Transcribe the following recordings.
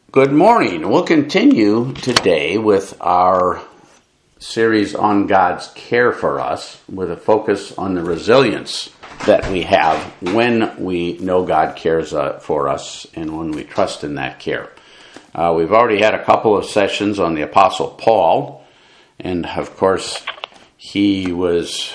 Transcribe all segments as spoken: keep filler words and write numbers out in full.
Good morning. We'll continue today with our series on God's care for us with a focus on the resilience that we have when we know God cares uh, for us and when we trust in that care. Uh, we've already had a couple of sessions on the Apostle Paul, and of course he was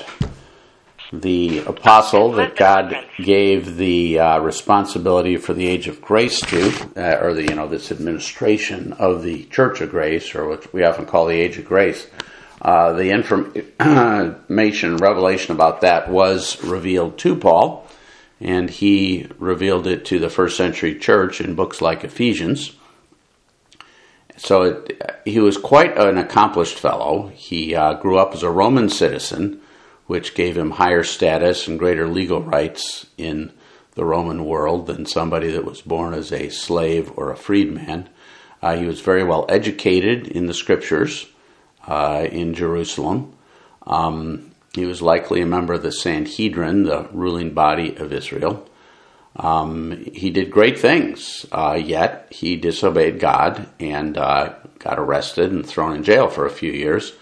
the apostle that God gave the uh, responsibility for the age of grace to, uh, or the you know this administration of the Church of Grace, or what we often call the age of grace. Uh, the information, revelation about that was revealed to Paul, and he revealed it to the first century church in books like Ephesians. So it, he was quite an accomplished fellow. He uh, grew up as a Roman citizen, which gave him higher status and greater legal rights in the Roman world than somebody that was born as a slave or a freedman. Uh, he was very well educated in the scriptures uh, in Jerusalem. Um, he was likely a member of the Sanhedrin, the ruling body of Israel. Um, he did great things, uh, yet he disobeyed God and uh, got arrested and thrown in jail for a few years.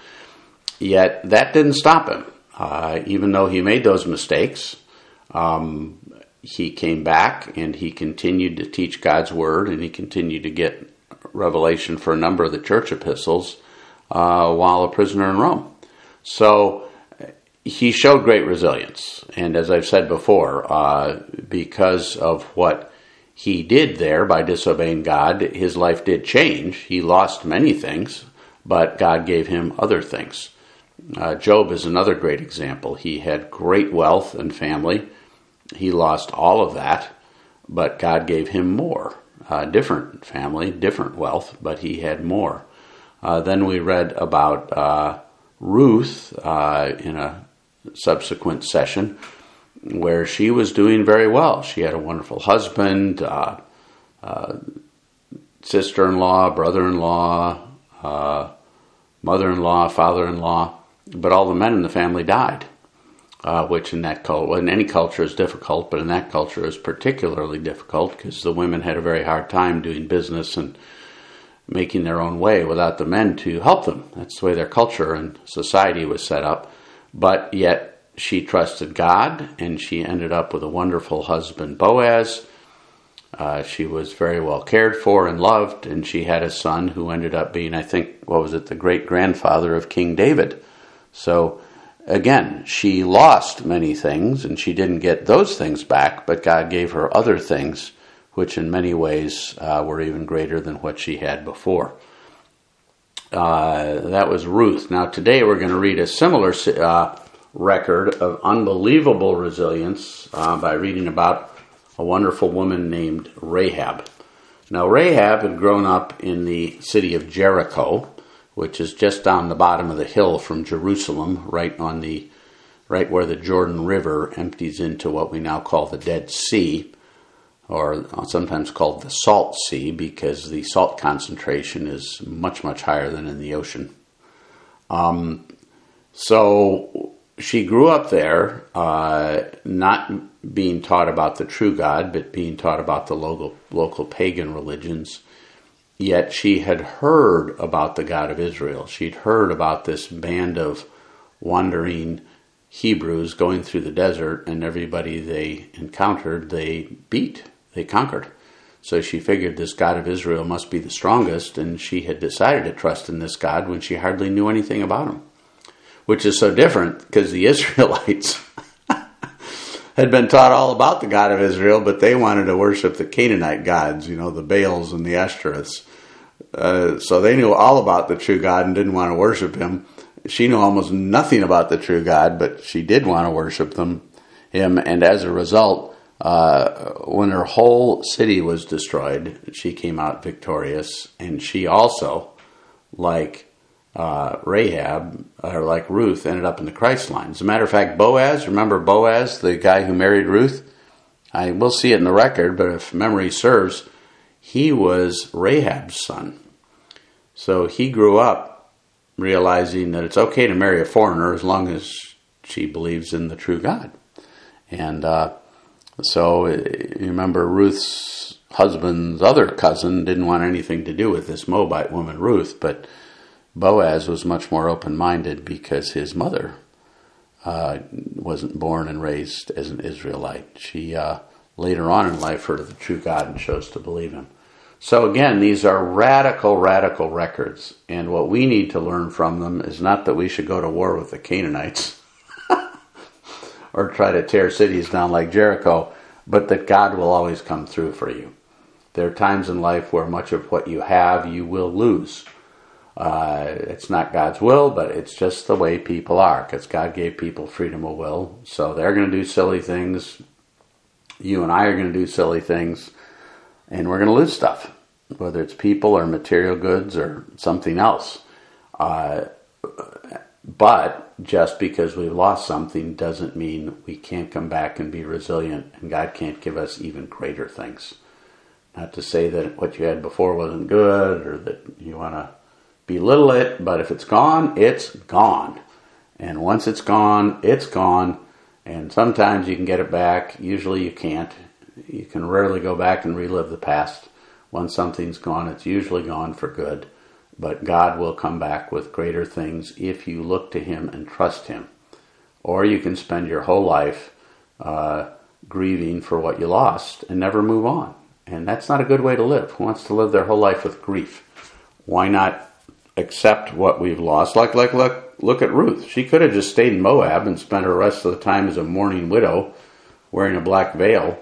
Yet that didn't stop him. Uh, even though he made those mistakes, um, he came back and he continued to teach God's word, and he continued to get revelation for a number of the church epistles uh, while a prisoner in Rome. So he showed great resilience. And as I've said before, uh, because of what he did there by disobeying God, his life did change. He lost many things, but God gave him other things. Uh, Job is another great example. He had great wealth and family. He lost all of that, but God gave him more. Uh, different family, different wealth, but he had more. Uh, then we read about uh, Ruth uh, in a subsequent session where she was doing very well. She had a wonderful husband, uh, uh, sister-in-law, brother-in-law, uh, mother-in-law, father-in-law. But all the men in the family died, uh, which in that culture, well, in any culture is difficult, but in that culture is particularly difficult because the women had a very hard time doing business and making their own way without the men to help them. That's the way their culture and society was set up. But yet she trusted God, and she ended up with a wonderful husband, Boaz. Uh, she was very well cared for and loved, and she had a son who ended up being, I think, what was it, the great-grandfather of King David. So, again, she lost many things, and she didn't get those things back, but God gave her other things, which in many ways uh, were even greater than what she had before. Uh, that was Ruth. Now, today we're going to read a similar uh, record of unbelievable resilience uh, by reading about a wonderful woman named Rahab. Now, Rahab had grown up in the city of Jericho, which is just down the bottom of the hill from Jerusalem, right on the, right where the Jordan River empties into what we now call the Dead Sea, or sometimes called the Salt Sea, because the salt concentration is much, much higher than in the ocean. Um, so she grew up there, uh, not being taught about the true God, but being taught about the local, local pagan religions. Yet she had heard about the God of Israel. She'd heard about this band of wandering Hebrews going through the desert, and everybody they encountered, they beat, they conquered. So she figured this God of Israel must be the strongest, and she had decided to trust in this God when she hardly knew anything about him. Which is so different, because the Israelites had been taught all about the God of Israel, but they wanted to worship the Canaanite gods, you know, the Baals and the Ashtoreths. Uh, so they knew all about the true God and didn't want to worship him. She knew almost nothing about the true God, but she did want to worship them, him. And as a result, uh, when her whole city was destroyed, she came out victorious. And she also, like uh, Rahab, or like Ruth, ended up in the Christ line. As a matter of fact, Boaz, remember Boaz, the guy who married Ruth? I will see it in the record, but if memory serves, he was Rahab's son. So he grew up realizing that it's okay to marry a foreigner as long as she believes in the true God. And uh, so you remember Ruth's husband's other cousin didn't want anything to do with this Moabite woman, Ruth, but Boaz was much more open-minded because his mother uh, wasn't born and raised as an Israelite. She uh, later on in life heard of the true God and chose to believe him. So again, these are radical, radical records, and what we need to learn from them is not that we should go to war with the Canaanites or try to tear cities down like Jericho, but that God will always come through for you. There are times in life where much of what you have you will lose. Uh, it's not God's will, but it's just the way people are, because God gave people freedom of will. So they're going to do silly things. You and I are going to do silly things, and we're going to lose stuff, whether it's people or material goods or something else. Uh, but just because we've lost something doesn't mean we can't come back and be resilient, and God can't give us even greater things. Not to say that what you had before wasn't good or that you want to belittle it, but if it's gone, it's gone. And once it's gone, it's gone. And sometimes you can get it back. Usually you can't. You can rarely go back and relive the past. Once something's gone, it's usually gone for good. But God will come back with greater things if you look to him and trust him. Or you can spend your whole life uh, grieving for what you lost and never move on. And that's not a good way to live. Who wants to live their whole life with grief? Why not accept what we've lost? Like, like, look, look at Ruth. She could have just stayed in Moab and spent her rest of the time as a mourning widow, wearing a black veil,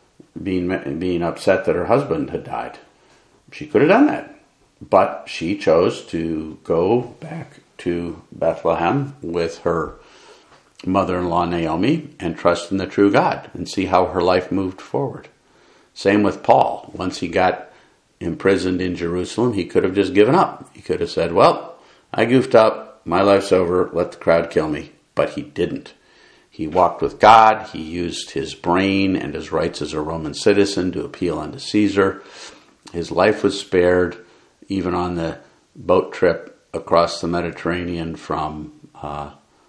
being being upset that her husband had died. She could have done that. But she chose to go back to Bethlehem with her mother-in-law Naomi and trust in the true God and see how her life moved forward. Same with Paul. Once he got imprisoned in Jerusalem, he could have just given up. He could have said, well, I goofed up, my life's over, let the crowd kill me. But he didn't. He walked with God. He used his brain and his rights as a Roman citizen to appeal unto Caesar. His life was spared, even on the boat trip across the Mediterranean from, uh,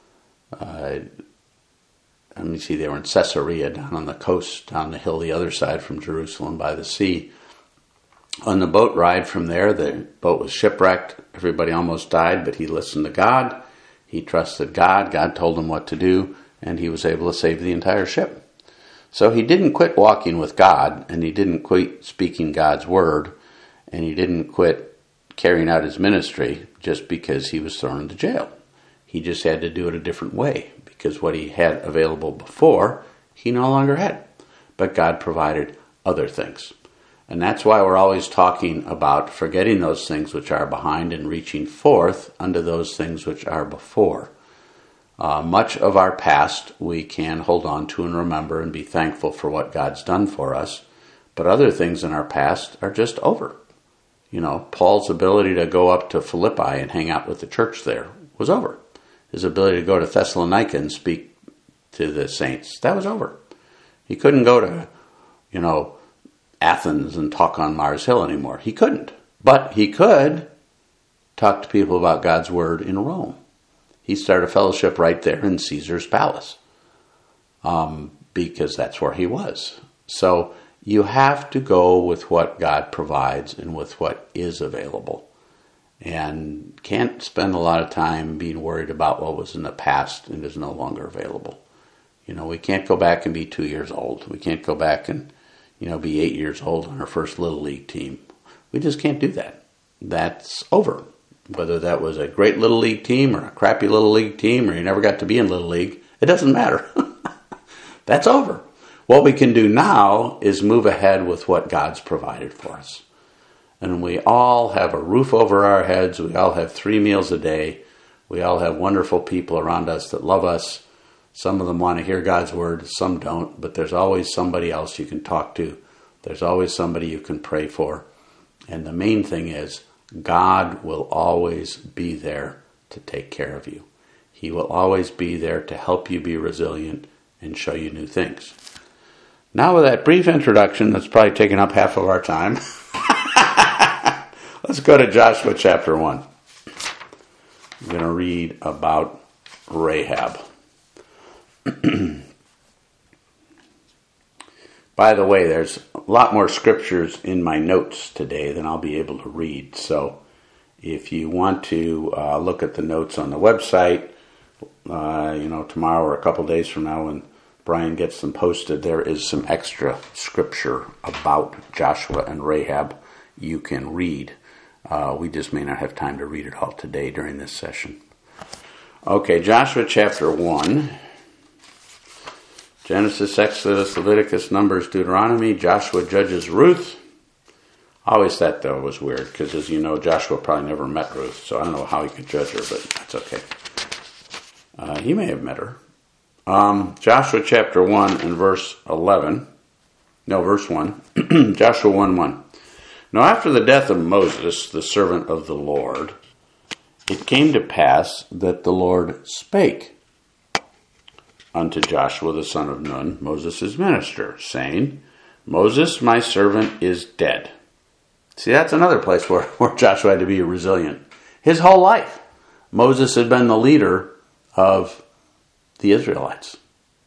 uh, let me see, they were in Caesarea, down on the coast, down the hill the other side from Jerusalem by the sea. On the boat ride from there, the boat was shipwrecked. Everybody almost died, but he listened to God. He trusted God. God told him what to do, and he was able to save the entire ship. So he didn't quit walking with God, and he didn't quit speaking God's word, and he didn't quit carrying out his ministry just because he was thrown into jail. He just had to do it a different way, because what he had available before, he no longer had. But God provided other things. And that's why we're always talking about forgetting those things which are behind and reaching forth unto those things which are before. Uh, much of our past we can hold on to and remember and be thankful for what God's done for us. But other things in our past are just over. You know, Paul's ability to go up to Philippi and hang out with the church there was over. His ability to go to Thessalonica and speak to the saints, that was over. He couldn't go to, you know, Athens and talk on Mars Hill anymore. He couldn't. But he could talk to people about God's word in Rome. He started a fellowship right there in Caesar's palace, um, because that's where he was. So you have to go with what God provides and with what is available. And can't spend a lot of time being worried about what was in the past and is no longer available. You know, we can't go back and be two years old. We can't go back and, you know, be eight years old on our first Little League team. We just can't do that. That's over. Whether that was a great Little League team or a crappy Little League team or you never got to be in Little League, it doesn't matter. That's over. What we can do now is move ahead with what God's provided for us. And we all have a roof over our heads. We all have three meals a day. We all have wonderful people around us that love us. Some of them want to hear God's word, some don't, but there's always somebody else you can talk to. There's always somebody you can pray for. And the main thing is, God will always be there to take care of you. He will always be there to help you be resilient and show you new things. Now with that brief introduction that's probably taken up half of our time, let's go to Joshua chapter one. I'm going to read about Rahab. By the way, there's a lot more scriptures in my notes today than I'll be able to read. So if you want to uh, look at the notes on the website, uh, you know, tomorrow or a couple days from now when Brian gets them posted, there is some extra scripture about Joshua and Rahab you can read. Uh, we just may not have time to read it all today during this session. Okay, Joshua chapter one. Genesis, Exodus, Leviticus, Numbers, Deuteronomy, Joshua, Judges, Ruth. I always thought that was weird because, as you know, Joshua probably never met Ruth, so I don't know how he could judge her, but that's okay. Uh, he may have met her. Um, Joshua chapter one and verse eleven. No, verse one. Joshua one one. Now after the death of Moses, the servant of the Lord, it came to pass that the Lord spake unto Joshua the son of Nun, Moses' minister, saying, Moses, my servant, is dead. See, that's another place where, where Joshua had to be resilient. His whole life, Moses had been the leader of the Israelites.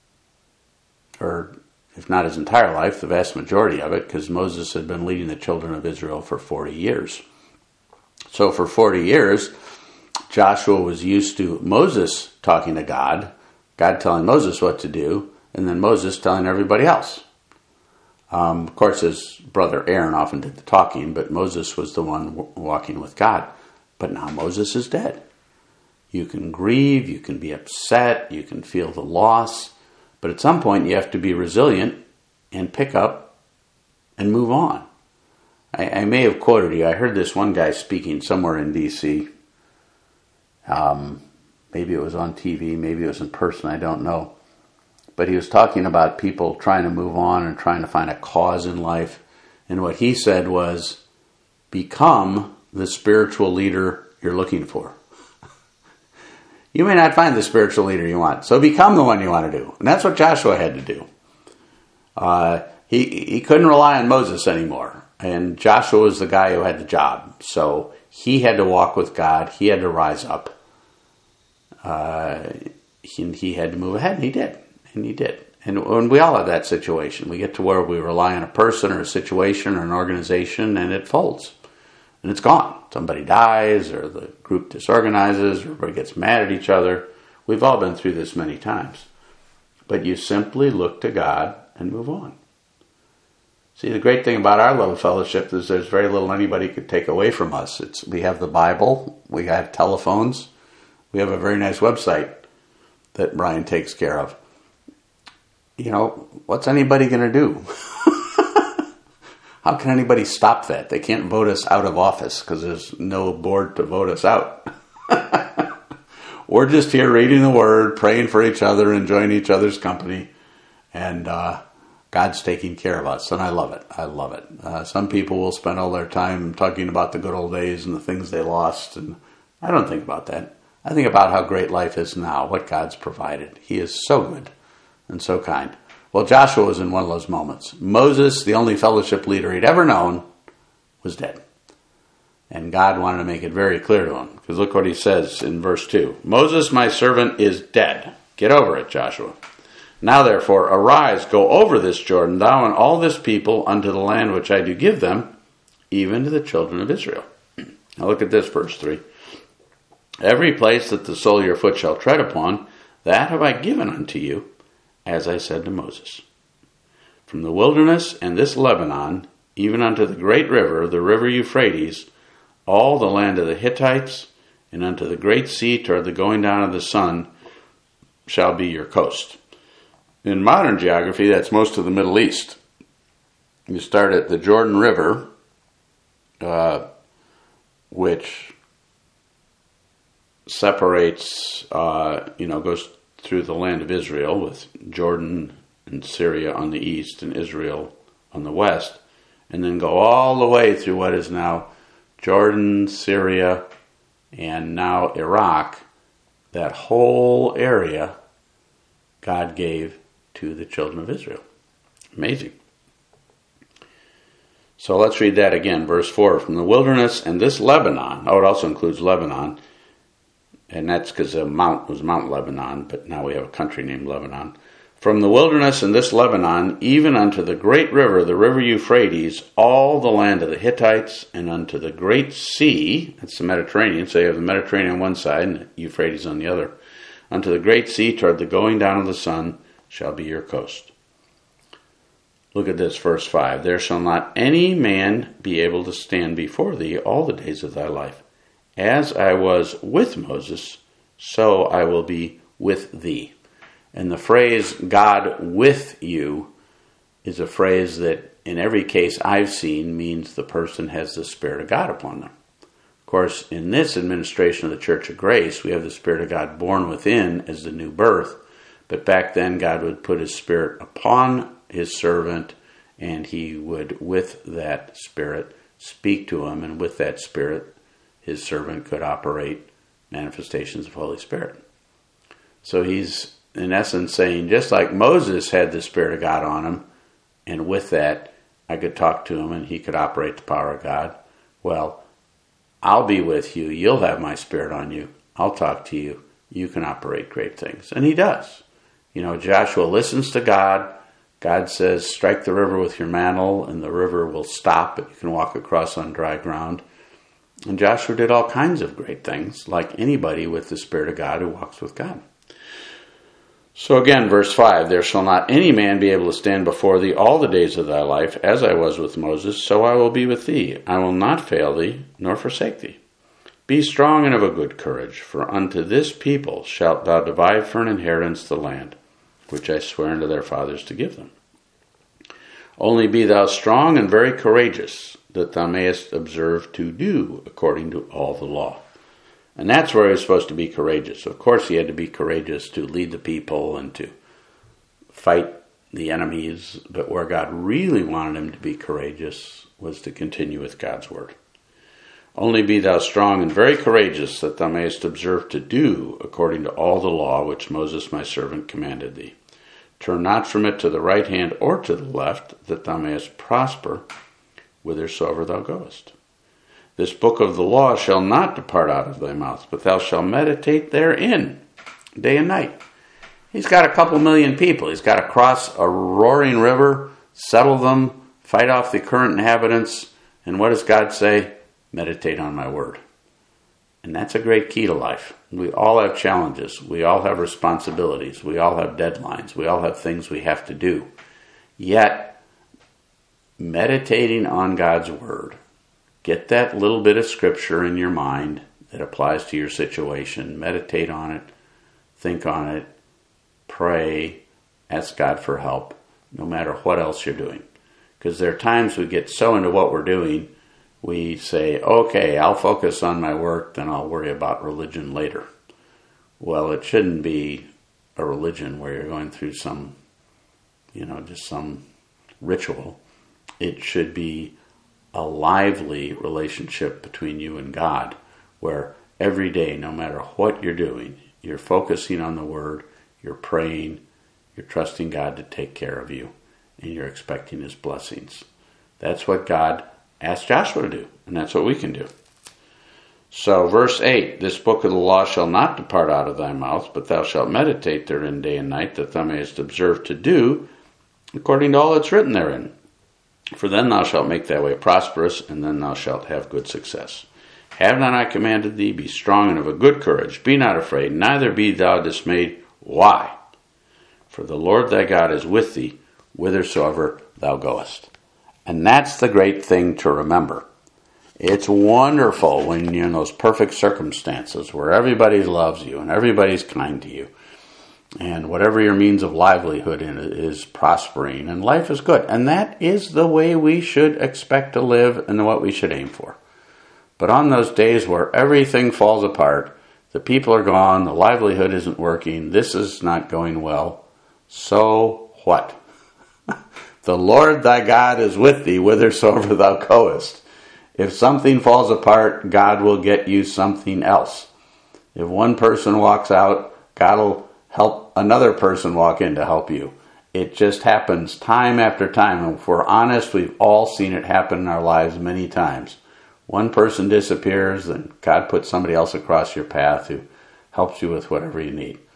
Or, if not his entire life, the vast majority of it, because Moses had been leading the children of Israel for forty years. So for forty years, Joshua was used to Moses talking to God, God telling Moses what to do, and then Moses telling everybody else. Um, of course, his brother Aaron often did the talking, but Moses was the one w- walking with God. But now Moses is dead. You can grieve, you can be upset, you can feel the loss, but at some point you have to be resilient and pick up and move on. I, I may have quoted you. I heard this one guy speaking somewhere in D C Um, maybe it was on T V, maybe it was in person, I don't know. But he was talking about people trying to move on and trying to find a cause in life. And what he said was, become the spiritual leader you're looking for. You may not find the spiritual leader you want, so become the one you want to do. And that's what Joshua had to do. Uh, he, he couldn't rely on Moses anymore. And Joshua was the guy who had the job. So he had to walk with God. He had to rise up. Uh, he, he had to move ahead, and he did. And he did. And when we all have that situation, we get to where we rely on a person or a situation or an organization, and it folds. And it's gone. Somebody dies, or the group disorganizes, or everybody gets mad at each other. We've all been through this many times. But you simply look to God and move on. See, the great thing about our love fellowship is there's very little anybody could take away from us. It's we have the Bible, we have telephones, we have a very nice website that Brian takes care of. You know, what's anybody going to do? How can anybody stop that? They can't vote us out of office because there's no board to vote us out. We're just here reading the Word, praying for each other, enjoying each other's company, and uh, God's taking care of us, and I love it. I love it. Uh, some people will spend all their time talking about the good old days and the things they lost, and I don't think about that. I think about how great life is now, what God's provided. He is so good and so kind. Well, Joshua was in one of those moments. Moses, the only fellowship leader he'd ever known, was dead. And God wanted to make it very clear to him. Because look what he says in verse two. Moses, my servant, is dead. Get over it, Joshua. Now therefore, arise, go over this Jordan, thou and all this people, unto the land which I do give them, even to the children of Israel. Now look at this, verse three. Every place that the sole of your foot shall tread upon, that have I given unto you, as I said to Moses. From the wilderness and this Lebanon, even unto the great river, the river Euphrates, all the land of the Hittites, and unto the great sea toward the going down of the sun, shall be your coast. In modern geography, that's most of the Middle East. You start at the Jordan River, uh, which separates, uh, you know, goes through the land of Israel with Jordan and Syria on the east and Israel on the west, and then go all the way through what is now Jordan, Syria, and now Iraq. That whole area God gave to the children of Israel. Amazing. So let's read that again. Verse four, from the wilderness and this Lebanon. Oh, it also includes Lebanon. And that's because the mount was Mount Lebanon, but now we have a country named Lebanon. From the wilderness and this Lebanon, even unto the great river, the river Euphrates, all the land of the Hittites, and unto the great sea, that's the Mediterranean, so you have the Mediterranean on one side and the Euphrates on the other, unto the great sea toward the going down of the sun shall be your coast. Look at this, verse five. There shall not any man be able to stand before thee all the days of thy life. As I was with Moses, so I will be with thee. And the phrase, God with you, is a phrase that in every case I've seen means the person has the Spirit of God upon them. Of course, in this administration of the Church of Grace, we have the Spirit of God born within as the new birth. But back then, God would put His Spirit upon His servant, and He would, with that Spirit, speak to him. And with that Spirit, His servant could operate manifestations of Holy Spirit. So He's in essence saying, just like Moses had the Spirit of God on him, and with that, I could talk to him and he could operate the power of God. Well, I'll be with you. You'll have my Spirit on you. I'll talk to you. You can operate great things. And he does. You know, Joshua listens to God. God says, strike the river with your mantle, and the river will stop, but you can walk across on dry ground. And Joshua did all kinds of great things, like anybody with the Spirit of God who walks with God. So again, verse five, there shall not any man be able to stand before thee all the days of thy life, as I was with Moses, so I will be with thee. I will not fail thee, nor forsake thee. Be strong and of a good courage, for unto this people shalt thou divide for an inheritance the land, which I swear unto their fathers to give them. Only be thou strong and very courageous, that thou mayest observe to do according to all the law. And that's where he was supposed to be courageous. Of course, he had to be courageous to lead the people and to fight the enemies. But where God really wanted him to be courageous was to continue with God's word. Only be thou strong and very courageous, that thou mayest observe to do according to all the law which Moses my servant commanded thee. Turn not from it to the right hand or to the left, that thou mayest prosper whithersoever thou goest. This book of the law shall not depart out of thy mouth, but thou shalt meditate therein day and night. He's got a couple million people. He's got to cross a roaring river, settle them, fight off the current inhabitants. And what does God say? Meditate on my word. And that's a great key to life. We all have challenges. We all have responsibilities. We all have deadlines. We all have things we have to do. Yet, meditating on God's word, get that little bit of scripture in your mind that applies to your situation. Meditate on it. Think on it. Pray. Ask God for help, no matter what else you're doing. Because there are times we get so into what we're doing, we say, okay, I'll focus on my work, then I'll worry about religion later. Well, it shouldn't be a religion where you're going through some, you know, just some ritual. It should be a lively relationship between you and God, where every day, no matter what you're doing, you're focusing on the word, you're praying, you're trusting God to take care of you, and you're expecting his blessings. That's what God asked Joshua to do, and that's what we can do. So, verse eight, this book of the law shall not depart out of thy mouth, but thou shalt meditate therein day and night, that thou mayest observe to do according to all that's written therein. For then thou shalt make thy way prosperous, and then thou shalt have good success. Have not I commanded thee? Be strong and of a good courage. Be not afraid, neither be thou dismayed. Why? For the Lord thy God is with thee, whithersoever thou goest. And that's the great thing to remember. It's wonderful when you're in those perfect circumstances where everybody loves you and everybody's kind to you. And whatever your means of livelihood in it is prospering, and life is good. And that is the way we should expect to live and what we should aim for. But on those days where everything falls apart, the people are gone, the livelihood isn't working, this is not going well, so what? The Lord thy God is with thee whithersoever thou goest. If something falls apart, God will get you something else. If one person walks out, God will help another person walk in to help you. It just happens time after time. And if we're honest, we've all seen it happen in our lives many times. One person disappears, and God puts somebody else across your path who helps you with whatever you need.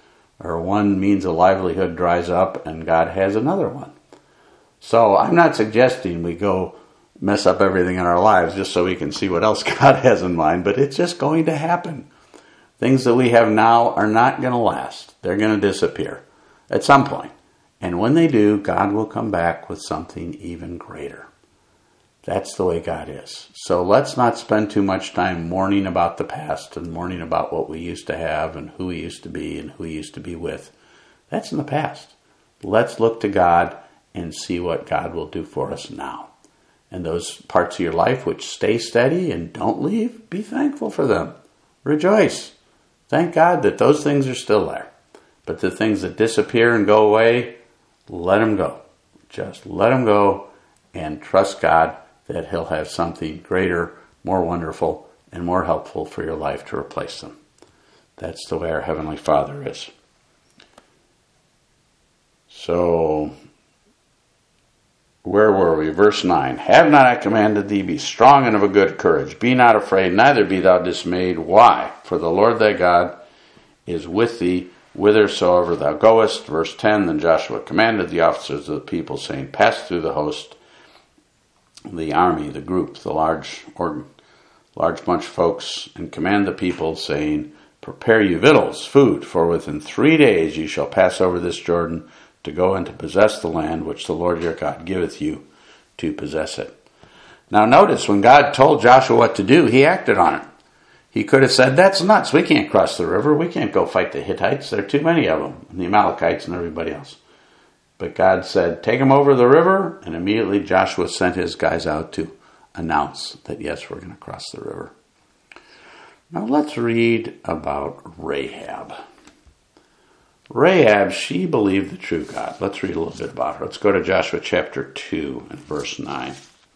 or one means of livelihood dries up and God has another one. So I'm not suggesting we go mess up everything in our lives just so we can see what else God has in mind, but it's just going to happen. Things that we have now are not going to last. They're going to disappear at some point. And when they do, God will come back with something even greater. That's the way God is. So let's not spend too much time mourning about the past and mourning about what we used to have and who we used to be and who we used to be with. That's in the past. Let's look to God and see what God will do for us now. And those parts of your life which stay steady and don't leave, be thankful for them. Rejoice. Thank God that those things are still there. But the things that disappear and go away, let them go. Just let them go and trust God that He'll have something greater, more wonderful, and more helpful for your life to replace them. That's the way our Heavenly Father is. So, where were we? Verse nine. Have not I commanded thee, be strong and of a good courage. Be not afraid, neither be thou dismayed. Why? For the Lord thy God is with thee, whithersoever thou goest. Verse ten. Then Joshua commanded the officers of the people, saying, pass through the host, the army, the group, the large or large bunch of folks, and command the people, saying, prepare you victuals, food, for within three days ye shall pass over this Jordan, to go and to possess the land which the Lord your God giveth you to possess it. Now notice, when God told Joshua what to do, he acted on it. He could have said, that's nuts, we can't cross the river, we can't go fight the Hittites, there are too many of them, and the Amalekites and everybody else. But God said, take them over the river, and immediately Joshua sent his guys out to announce that, yes, we're going to cross the river. Now let's read about Rahab. Rahab, she believed the true God. Let's read a little bit about her. Let's go to Joshua chapter two and verse nine.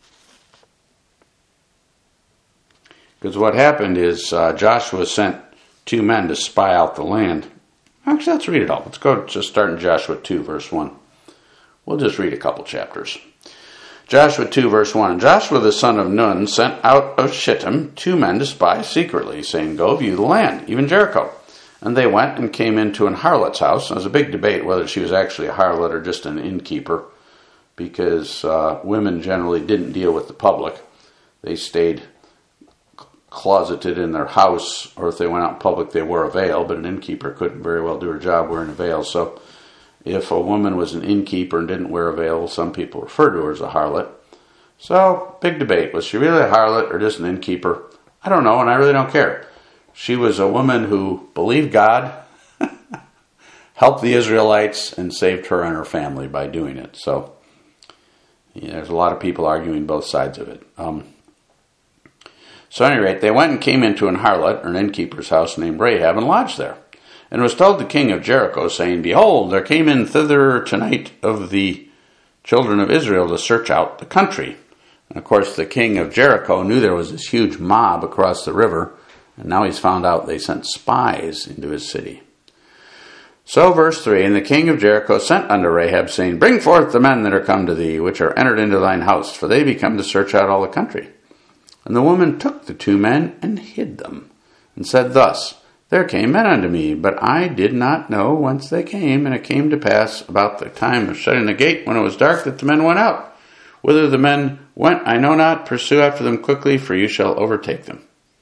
Because what happened is uh, Joshua sent two men to spy out the land. Actually, let's read it all. Let's go just start in Joshua two, verse one. We'll just read a couple chapters. Joshua two, verse one. And Joshua the son of Nun sent out of Shittim two men to spy secretly, saying, go view the land, even Jericho. And they went and came into an harlot's house. And there was a big debate whether she was actually a harlot or just an innkeeper, because uh, women generally didn't deal with the public. They stayed closeted in their house, or if they went out in public, they wore a veil, but an innkeeper couldn't very well do her job wearing a veil. So if a woman was an innkeeper and didn't wear a veil, some people referred to her as a harlot. So, big debate. Was she really a harlot or just an innkeeper? I don't know, and I really don't care. She was a woman who believed God, helped the Israelites, and saved her and her family by doing it. So, yeah, there's a lot of people arguing both sides of it. Um, so, at any rate, they went and came into an harlot, or an innkeeper's house named Rahab, and lodged there. And was told the king of Jericho, saying, behold, there came in thither tonight of the children of Israel to search out the country. And of course, the king of Jericho knew there was this huge mob across the river, and now he's found out they sent spies into his city. So, verse three, and the king of Jericho sent unto Rahab, saying, bring forth the men that are come to thee, which are entered into thine house, for they be come to search out all the country. And the woman took the two men and hid them, and said thus, there came men unto me, but I did not know whence they came, and it came to pass about the time of shutting the gate, when it was dark, that the men went out. Whither the men went, I know not. Pursue after them quickly, for you shall overtake them.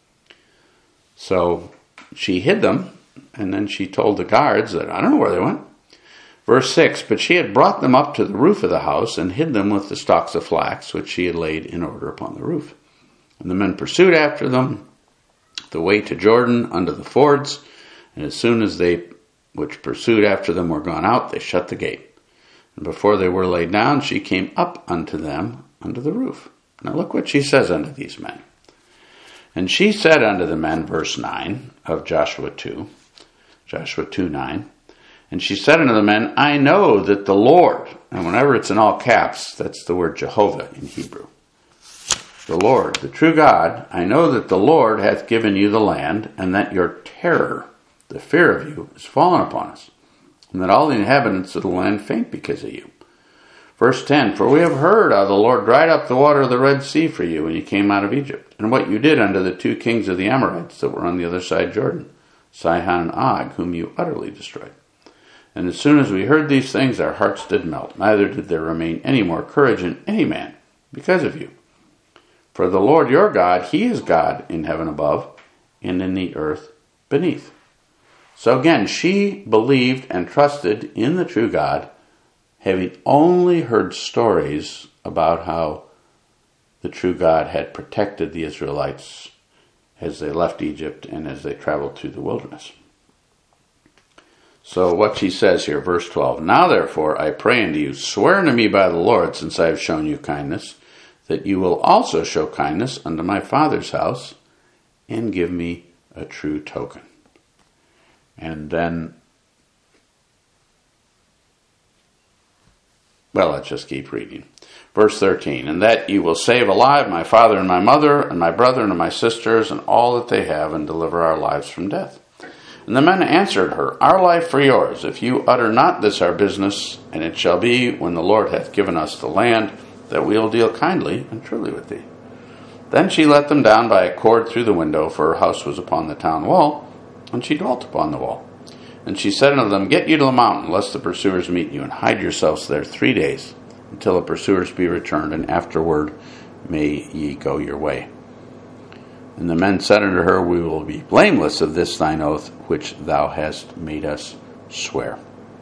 So she hid them, and then she told the guards that I don't know where they went. Verse six, but she had brought them up to the roof of the house, and hid them with the stalks of flax, which she had laid in order upon the roof. And the men pursued after them the way to Jordan unto the fords, and as soon as they which pursued after them were gone out, they shut the gate. And before they were laid down, she came up unto them unto the roof. Now look what she says unto these men. And she said unto the men, verse nine of Joshua two, Joshua two nine, and she said unto the men, I know that the Lord, and whenever it's in all caps, that's the word Jehovah in Hebrew. The Lord, the true God, I know that the Lord hath given you the land, and that your terror, the fear of you, is fallen upon us, and that all the inhabitants of the land faint because of you. Verse ten, for we have heard how the Lord dried up the water of the Red Sea for you when you came out of Egypt, and what you did unto the two kings of the Amorites that were on the other side Jordan, Sihon and Og, whom you utterly destroyed. And as soon as we heard these things, our hearts did melt. Neither did there remain any more courage in any man because of you. For the Lord your God, he is God in heaven above and in the earth beneath. So again, she believed and trusted in the true God, having only heard stories about how the true God had protected the Israelites as they left Egypt and as they traveled through the wilderness. So what she says here, verse twelve, Now therefore I pray unto you, swear unto me by the Lord, since I have shown you kindness, that you will also show kindness unto my father's house, and give me a true token. And then, well, let's just keep reading. Verse thirteen, And that you will save alive my father and my mother, and my brother and my sisters, and all that they have, and deliver our lives from death. And the men answered her, Our life for yours, if you utter not this our business, and it shall be, when the Lord hath given us the land, that we will deal kindly and truly with thee. Then she let them down by a cord through the window, for her house was upon the town wall, and she dwelt upon the wall. And she said unto them, Get you to the mountain, lest the pursuers meet you, and hide yourselves there three days, until the pursuers be returned, and afterward may ye go your way. And the men said unto her, We will be blameless of this thine oath, which thou hast made us swear.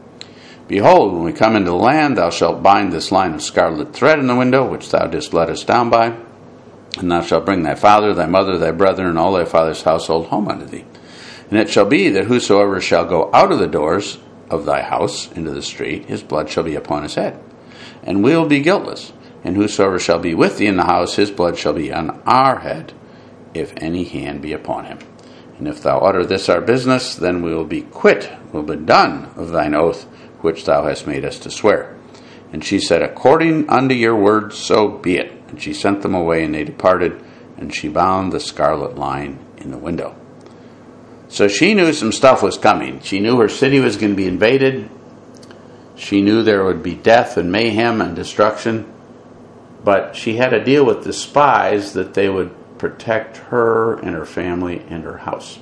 Behold, when we come into the land, thou shalt bind this line of scarlet thread in the window, which thou didst let us down by, and thou shalt bring thy father, thy mother, thy brethren, and all thy father's household home unto thee. And it shall be that whosoever shall go out of the doors of thy house into the street, his blood shall be upon his head, and we will be guiltless. And whosoever shall be with thee in the house, his blood shall be on our head, if any hand be upon him. And if thou utter this our business, then we will be quit, will be done of thine oath, which thou hast made us to swear. And she said, According unto your word, so be it. And she sent them away, and they departed, and she bound the scarlet line in the window. So she knew some stuff was coming. She knew her city was going to be invaded. She knew there would be death and mayhem and destruction. But she had to deal with the spies that they would protect her and her family and her house.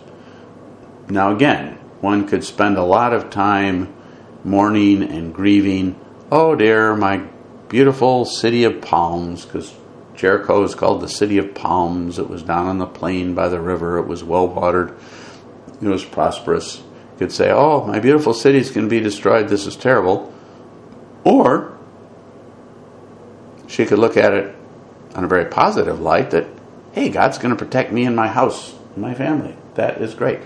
Now again, one could spend a lot of time mourning and grieving. Oh dear, my beautiful city of palms, because Jericho is called the city of palms. It was down on the plain by the river. It was well watered. It was prosperous. You could say, oh, my beautiful city is going to be destroyed. This is terrible. Or she could look at it on a very positive light that, hey, God's going to protect me and my house and my family. That is great.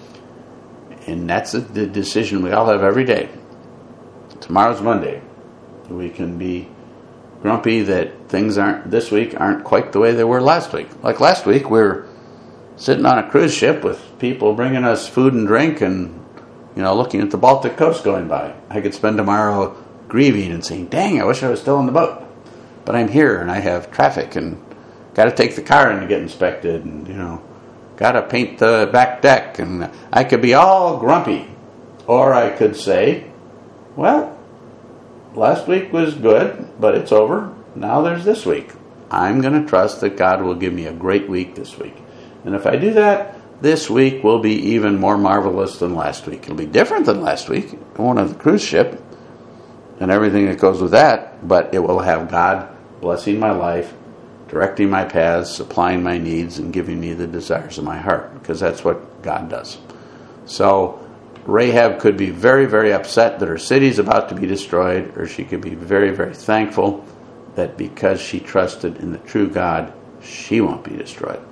And that's the decision we all have every day. Tomorrow's Monday. We can be grumpy that things aren't this week aren't quite the way they were last week. Like last week, we were sitting on a cruise ship with people bringing us food and drink and, you know, looking at the Baltic coast going by. I could spend tomorrow grieving and saying, dang, I wish I was still on the boat. But I'm here and I have traffic and got to take the car in to get inspected and, you know, got to paint the back deck. And I could be all grumpy. Or I could say, well, last week was good, but it's over. Now there's this week. I'm going to trust that God will give me a great week this week. And if I do that, this week will be even more marvelous than last week. It'll be different than last week. I won't have the cruise ship and everything that goes with that, but it will have God blessing my life, directing my paths, supplying my needs, and giving me the desires of my heart, because that's what God does. So Rahab could be very, very upset that her city is about to be destroyed, or she could be very, very thankful that because she trusted in the true God, she won't be destroyed.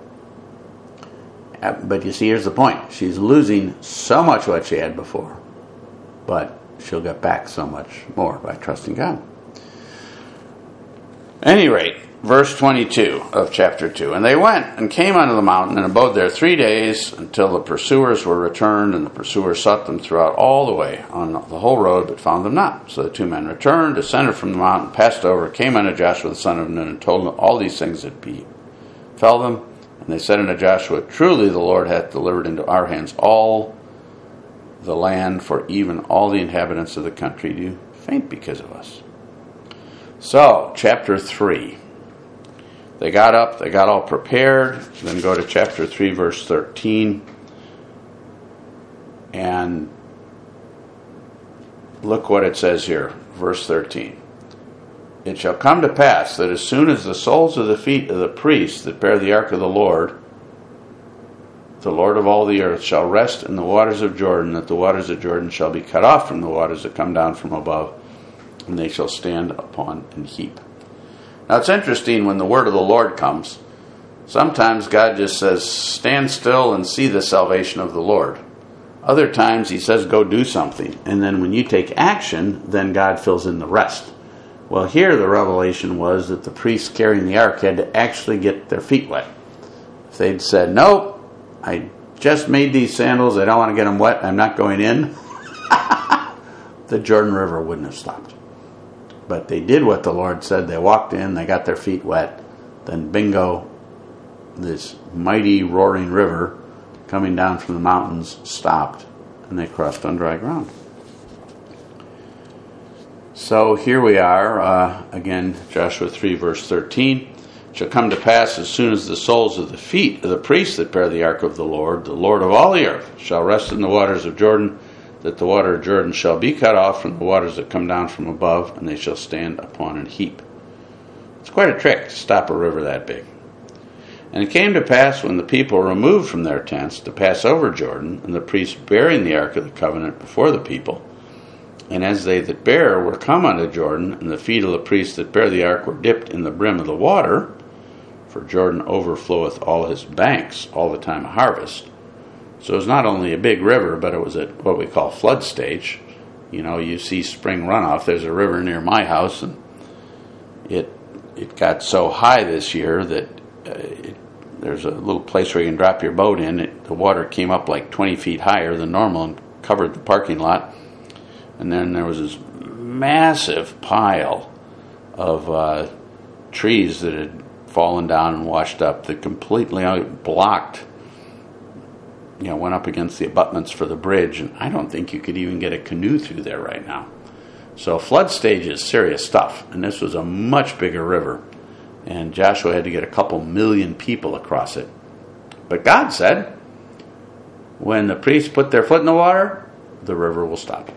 But you see, here's the point. She's losing so much what she had before, but she'll get back so much more by trusting God. At any rate, verse twenty-two of chapter two. And they went and came unto the mountain and abode there three days until the pursuers were returned, and the pursuers sought them throughout all the way on the whole road, but found them not. So the two men returned, descended from the mountain, passed over, came unto Joshua the son of Nun, and told him all these things that befell them. And they said unto Joshua, truly the Lord hath delivered into our hands all the land, for even all the inhabitants of the country do faint because of us. So, chapter three. They got up, they got all prepared. Then go to chapter three, verse thirteen. And look what it says here, verse thirteen. It shall come to pass that as soon as the soles of the feet of the priests that bear the ark of the Lord, the Lord of all the earth, shall rest in the waters of Jordan, that the waters of Jordan shall be cut off from the waters that come down from above, and they shall stand upon an heap. Now it's interesting when the word of the Lord comes. Sometimes God just says, stand still and see the salvation of the Lord. Other times he says, go do something. And then when you take action, then God fills in the rest. Well, here the revelation was that the priests carrying the ark had to actually get their feet wet. If they'd said, nope, I just made these sandals, I don't want to get them wet, I'm not going in, the Jordan River wouldn't have stopped. But they did what the Lord said. They walked in, they got their feet wet, then bingo, this mighty roaring river coming down from the mountains stopped, and they crossed on dry ground. So here we are, uh, again, Joshua three, verse thirteen. It shall come to pass as soon as the soles of the feet of the priests that bear the ark of the Lord, the Lord of all the earth, shall rest in the waters of Jordan, that the water of Jordan shall be cut off from the waters that come down from above, and they shall stand upon an heap. It's quite a trick to stop a river that big. And it came to pass when the people removed from their tents to pass over Jordan, and the priests bearing the ark of the covenant before the people, and as they that bear were come unto Jordan, and the feet of the priests that bear the ark were dipped in the brim of the water, for Jordan overfloweth all his banks all the time of harvest. So it was not only a big river, but it was at what we call flood stage. You know, you see spring runoff. There's a river near my house, and it it got so high this year that uh, it, there's a little place where you can drop your boat in. It, the water came up like twenty feet higher than normal and covered the parking lot. And then there was this massive pile of uh, trees that had fallen down and washed up that completely blocked, you know, went up against the abutments for the bridge. And I don't think you could even get a canoe through there right now. So flood stage is serious stuff. And this was a much bigger river. And Joshua had to get a couple million people across it. But God said, when the priests put their foot in the water, the river will stop.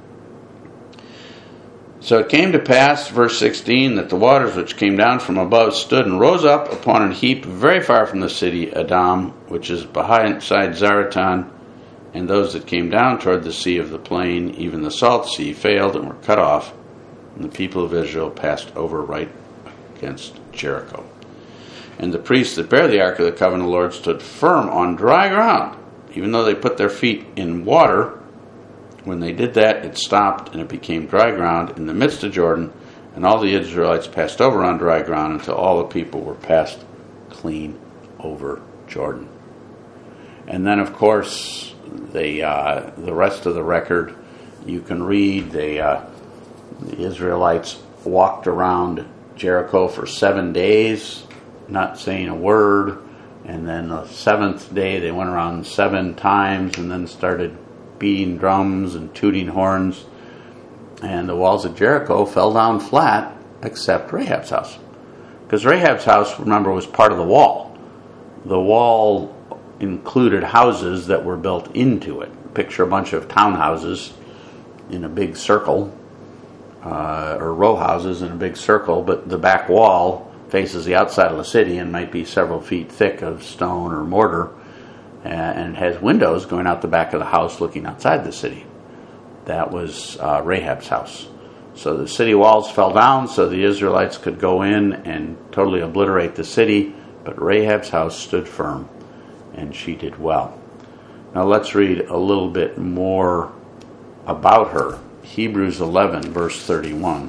So it came to pass, verse sixteen, that the waters which came down from above stood and rose up upon an heap very far from the city Adam, which is beside Zaretan, and those that came down toward the sea of the plain, even the salt sea, failed and were cut off, and the people of Israel passed over right against Jericho. And the priests that bear the ark of the covenant of the Lord stood firm on dry ground, even though they put their feet in water. When they did that, it stopped, and it became dry ground in the midst of Jordan, and all the Israelites passed over on dry ground until all the people were passed clean over Jordan. And then, of course, they, uh, the rest of the record you can read. They, uh, the Israelites walked around Jericho for seven days, not saying a word, and then the seventh day they went around seven times and then started beating drums and tooting horns, and the walls of Jericho fell down flat except Rahab's house, because Rahab's house, remember, was part of the wall. The wall included houses that were built into it. Picture a bunch of townhouses in a big circle, uh, or row houses in a big circle, but the back wall faces the outside of the city and might be several feet thick of stone or mortar, and it has windows going out the back of the house looking outside the city. That was uh, Rahab's house. So the city walls fell down so the Israelites could go in and totally obliterate the city, but Rahab's house stood firm, and she did well. Now let's read a little bit more about her. Hebrews eleven, verse thirty-one.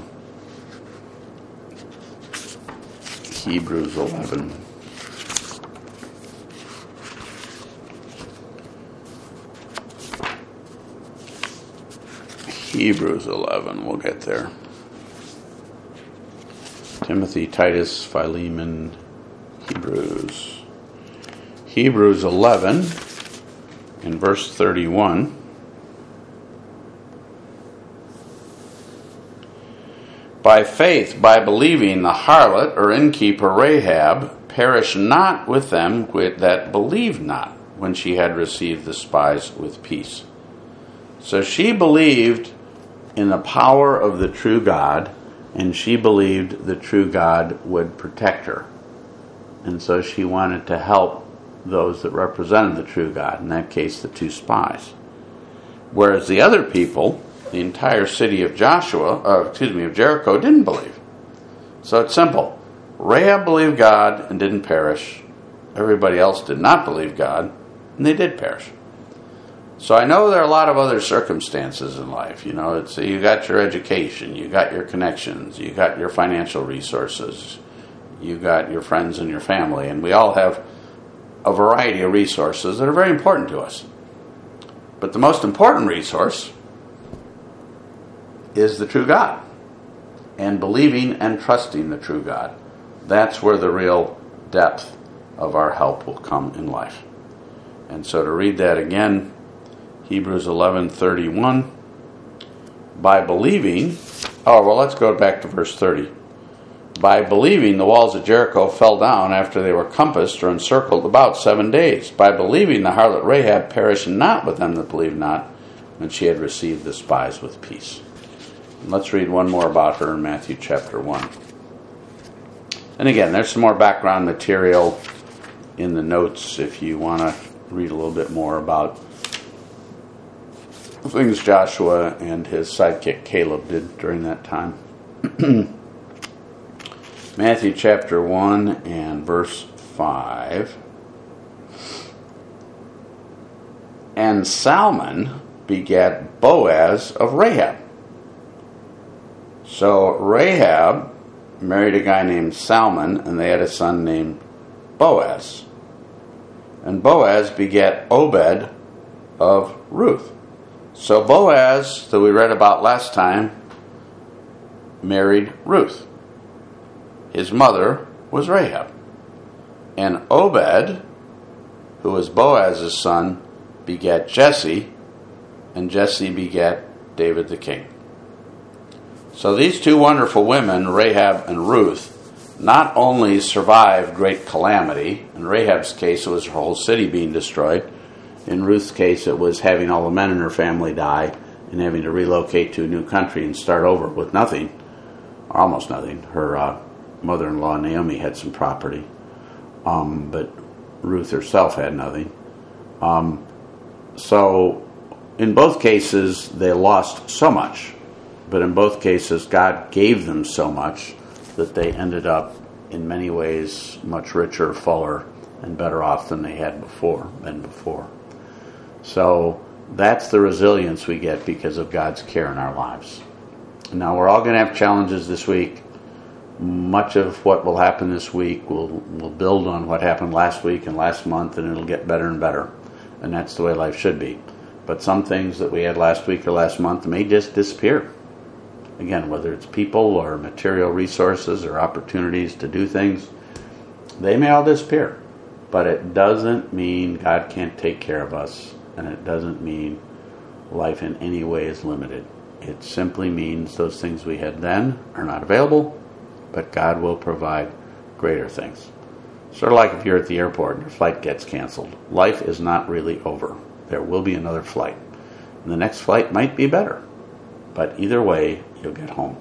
Hebrews eleven. Hebrews eleven, we'll get there. Timothy, Titus, Philemon, Hebrews. Hebrews eleven, in verse thirty-one. By faith, by believing, the harlot or innkeeper Rahab perished not with them that believed not, when she had received the spies with peace. So she believed in the power of the true God, and she believed the true God would protect her. And so she wanted to help those that represented the true God, in that case the two spies. Whereas the other people, the entire city of Joshua, uh, excuse me, of Jericho, didn't believe. So it's simple. Rahab believed God and didn't perish. Everybody else did not believe God, and they did perish. So I know there are a lot of other circumstances in life. You know, it's you got your education, you got your connections, you got your financial resources, you got your friends and your family, and we all have a variety of resources that are very important to us. But the most important resource is the true God, and believing and trusting the true God. That's where the real depth of our help will come in life. And so to read that again, Hebrews eleven thirty-one, by believing, oh, well, let's go back to verse thirty. By believing, the walls of Jericho fell down after they were compassed or encircled about seven days. By believing, the harlot Rahab perished not with them that believed not, when she had received the spies with peace. And let's read one more about her in Matthew chapter one. And again, there's some more background material in the notes if you want to read a little bit more about things Joshua and his sidekick Caleb did during that time. Matthew chapter one and verse five. And Salmon begat Boaz of Rahab. So Rahab married a guy named Salmon, and they had a son named Boaz. And Boaz begat Obed of Ruth. So Boaz, that we read about last time, married Ruth. His mother was Rahab. And Obed, who was Boaz's son, begat Jesse, and Jesse begat David the king. So these two wonderful women, Rahab and Ruth, not only survived great calamity. In Rahab's case, it was her whole city being destroyed. In Ruth's case, it was having all the men in her family die and having to relocate to a new country and start over with nothing, or almost nothing. Her uh, mother-in-law, Naomi, had some property, um, but Ruth herself had nothing. Um, so in both cases, they lost so much. But in both cases, God gave them so much that they ended up, in many ways, much richer, fuller, and better off than they had before, been before. So that's the resilience we get because of God's care in our lives. Now, we're all going to have challenges this week. Much of what will happen this week will, will build on what happened last week and last month, and it'll get better and better. And that's the way life should be. But some things that we had last week or last month may just disappear. Again, whether it's people or material resources or opportunities to do things, they may all disappear. But it doesn't mean God can't take care of us, and it doesn't mean life in any way is limited. It simply means those things we had then are not available, but God will provide greater things. Sort of like if you're at the airport and your flight gets canceled. Life is not really over. There will be another flight. And the next flight might be better. But either way, you'll get home.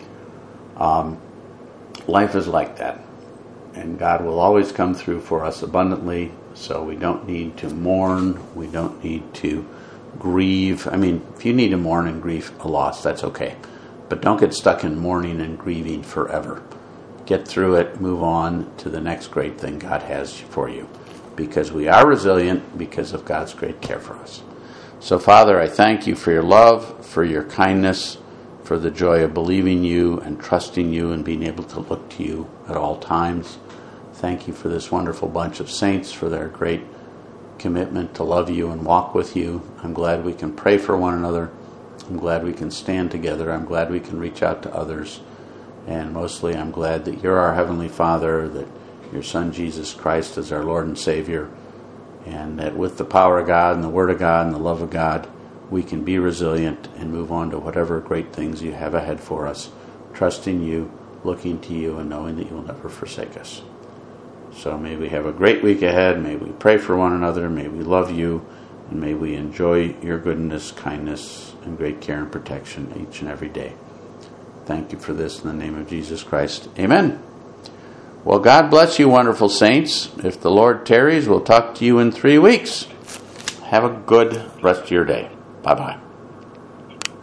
Um, life is like that. And God will always come through for us abundantly, so we don't need to mourn. We don't need to grieve. I mean, if you need to mourn and grieve a loss, that's okay. But don't get stuck in mourning and grieving forever. Get through it, move on to the next great thing God has for you. Because we are resilient because of God's great care for us. So, Father, I thank you for your love, for your kindness, for the joy of believing you and trusting you and being able to look to you at all times. Thank you for this wonderful bunch of saints, for their great commitment to love you and walk with you. I'm glad we can pray for one another. I'm glad we can stand together. I'm glad we can reach out to others. And mostly I'm glad that you're our Heavenly Father, that your Son Jesus Christ is our Lord and Savior, and that with the power of God and the Word of God and the love of God, we can be resilient and move on to whatever great things you have ahead for us, trusting you, looking to you, and knowing that you'll never forsake us. So may we have a great week ahead. May we pray for one another. May we love you. And may we enjoy your goodness, kindness, and great care and protection each and every day. Thank you for this in the name of Jesus Christ. Amen. Well, God bless you, wonderful saints. If the Lord tarries, we'll talk to you in three weeks. Have a good rest of your day. Bye-bye.